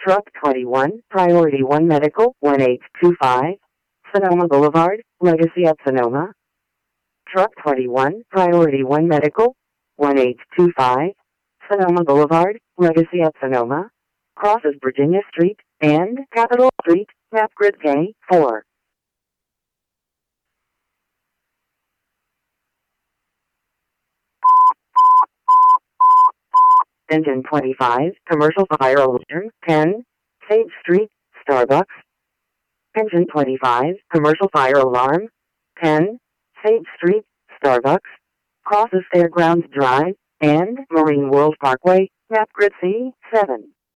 Truck 21, Priority 1 Medical, 1825, Sonoma Boulevard, Legacy at Sonoma. Truck 21, Priority 1 Medical, 1825, Sonoma Boulevard, Legacy at Sonoma. Crosses Virginia Street and Capitol Street, map grid K4. Engine 25, Commercial Fire Alarm, 10, Sage Street, Starbucks. Engine 25, Commercial Fire Alarm, 10, Sage Street, Starbucks. Crosses Fairgrounds Drive and Marine World Parkway, map grid C7.